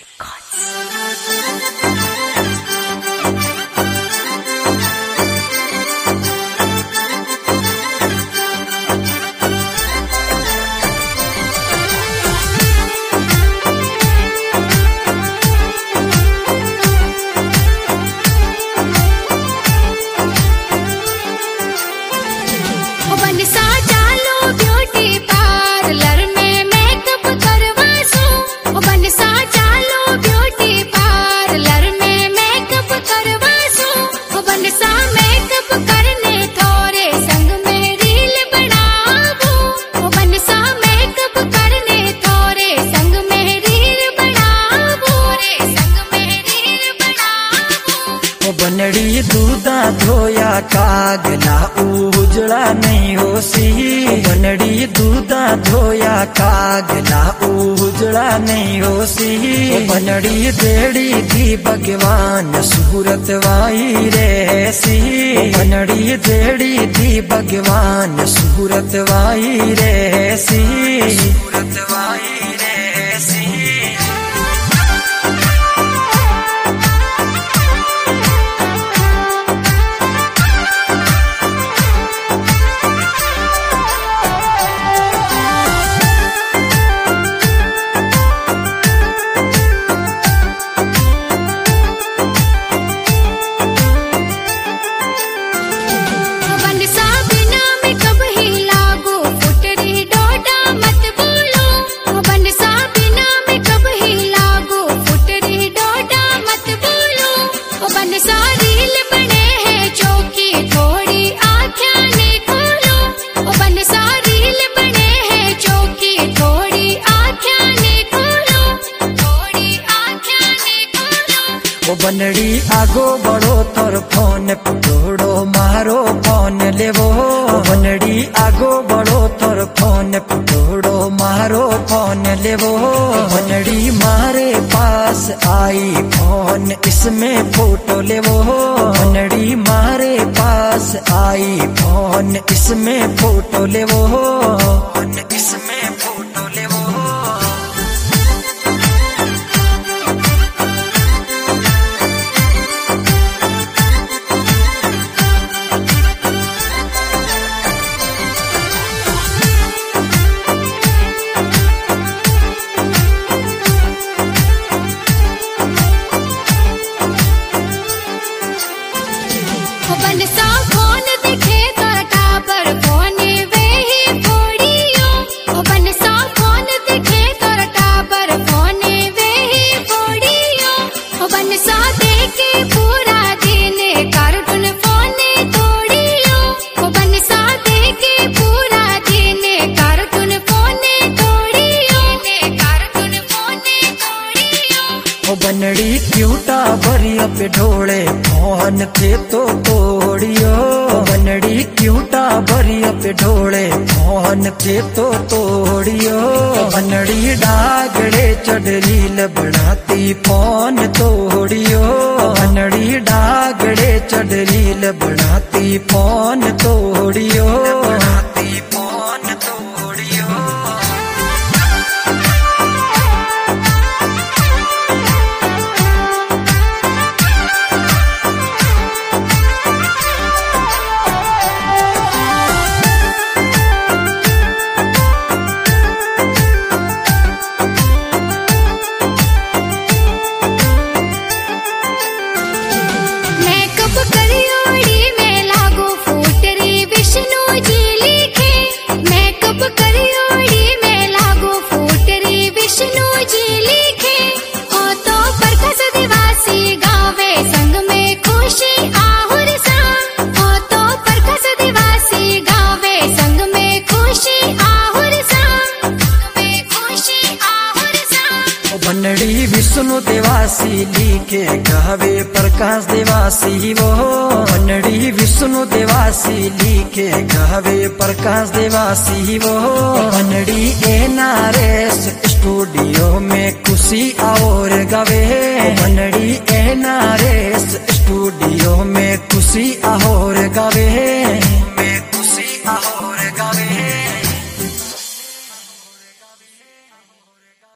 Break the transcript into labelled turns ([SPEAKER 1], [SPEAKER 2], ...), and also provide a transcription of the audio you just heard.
[SPEAKER 1] बनड़ी दूधा धोया कागला उजड़ा नहीं होसी। बनड़ी दूधा धोया कागला उजड़ा नहीं होसी। बनड़ी देड़ी दी भगवान सूरत वाई रहसी। बनड़ी देड़ी दी भगवान सूरत वाई रहसी। Surat why रहसी। बनड़ी आगो बड़ो तोर फोन पटोड़ो मारो फोन लेवो। बनड़ी आगो बड़ो तोर फोन पटोड़ो मारो फोन लेवो। बनड़ी मारे पास आई फोन इसमें फोटो लेवो। बनड़ी मारे पास आई फोन इसमें फोटो लेवो। इसमें फोटो लेवो। बनड़ी क्यूटा भरिया पे ढोले फोन थे तो तोड़ियो। बनड़ी क्यूटा भरिया पे ढोले फोन थे तो तोड़ियो। बनड़ी डागड़े चढ़रील बढ़ाती फोन तोड़ियो। बनड़ी डागड़े चढ़रील बढ़ाती फोन तोड़ियो। बढ़ाती फोन तोड़ियो। बनड़ी विष्णु देवासी लिखे गावे प्रकाश देवासी वो। बनड़ी विष्णु देवासी लिखे गावे प्रकाश देवासी वो। बनड़ी NRS स्टूडियो में खुशी और गावे।